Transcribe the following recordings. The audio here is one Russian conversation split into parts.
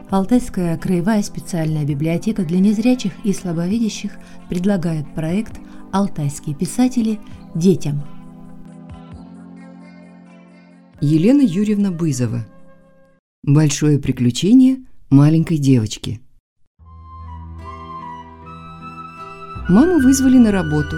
Алтайская краевая специальная библиотека для незрячих и слабовидящих предлагает проект «Алтайские писатели детям». Елена Юрьевна Бызова. Большое приключение маленькой девочки. Маму вызвали на работу.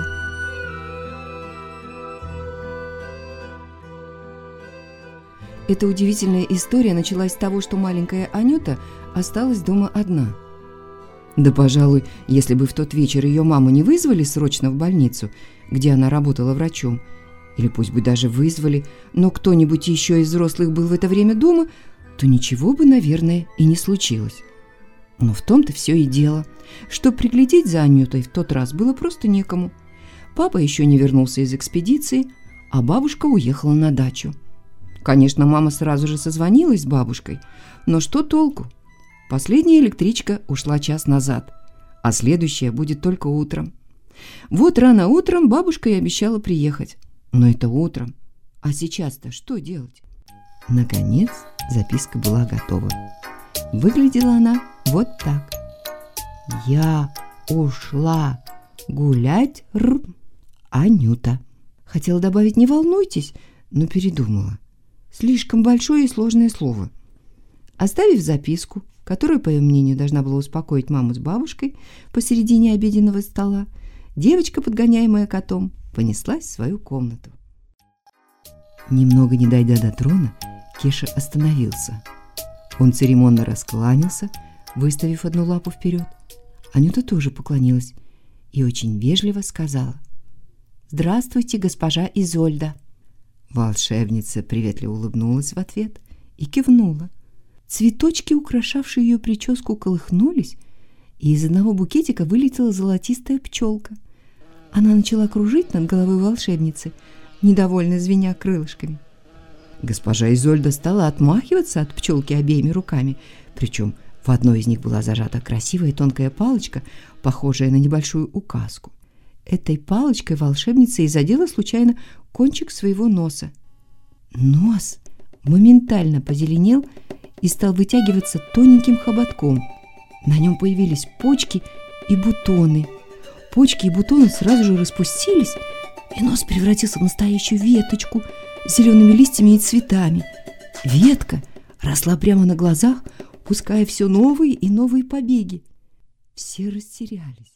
Эта удивительная история началась с того, что маленькая Анюта осталась дома одна. Да, пожалуй, если бы в тот вечер ее маму не вызвали срочно в больницу, где она работала врачом, или пусть бы даже вызвали, но кто-нибудь еще из взрослых был в это время дома, то ничего бы, наверное, и не случилось. Но в том-то все и дело, что приглядеть за Анютой в тот раз было просто некому. Папа еще не вернулся из экспедиции, а бабушка уехала на дачу. Конечно, мама сразу же созвонилась с бабушкой, но что толку? Последняя электричка ушла час назад, а следующая будет только утром. Вот рано утром бабушка и обещала приехать. Но это утром. А сейчас-то что делать? Наконец записка была готова. Выглядела она вот так. «Я ушла гулять, Анюта». Хотела добавить «не волнуйтесь», но передумала. Слишком большое и сложное слово. Оставив записку, которая, по ее мнению, должна была успокоить маму с бабушкой посередине обеденного стола, девочка, подгоняемая котом, понеслась в свою комнату. Немного не дойдя до трона, Кеша остановился. Он церемонно раскланялся, выставив одну лапу вперед. Анюта тоже поклонилась и очень вежливо сказала: «Здравствуйте, госпожа Изольда». Волшебница приветливо улыбнулась в ответ и кивнула. Цветочки, украшавшие ее прическу, колыхнулись, и из одного букетика вылетела золотистая пчелка. Она начала кружить над головой волшебницы, недовольно звеня крылышками. Госпожа Изольда стала отмахиваться от пчелки обеими руками, причем в одной из них была зажата красивая тонкая палочка, похожая на небольшую указку. Этой палочкой волшебница и задела случайно кончик своего носа. Нос моментально позеленел и стал вытягиваться тоненьким хоботком. На нем появились почки и бутоны. Почки и бутоны сразу же распустились, и нос превратился в настоящую веточку с зелеными листьями и цветами. Ветка росла прямо на глазах, пуская все новые и новые побеги. Все растерялись.